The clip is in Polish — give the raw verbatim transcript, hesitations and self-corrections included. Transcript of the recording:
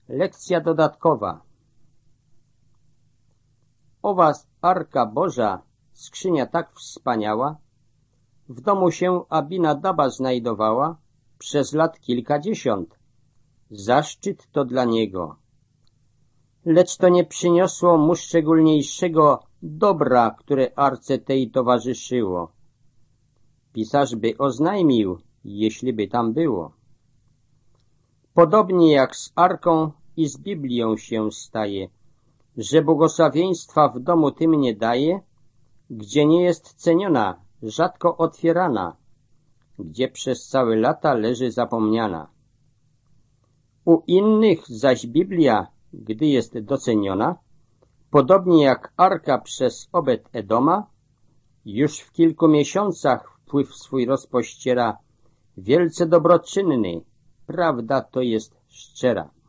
Lekcja dodatkowa. Owa Arka Boża, skrzynia tak wspaniała, w domu się Abinadaba znajdowała przez lat kilkadziesiąt. Zaszczyt to dla niego. Lecz to nie przyniosło mu szczególniejszego dobra, które Arce tej towarzyszyło. Pisarz by oznajmił, jeśli by tam było. Podobnie jak z Arką i z Biblią się staje, że błogosławieństwa w domu tym nie daje, gdzie nie jest ceniona, rzadko otwierana, gdzie przez całe lata leży zapomniana. U innych zaś Biblia, gdy jest doceniona, podobnie jak Arka przez Obed Edoma, już w kilku miesiącach wpływ swój rozpościera, wielce dobroczynny, prawda to jest szczera.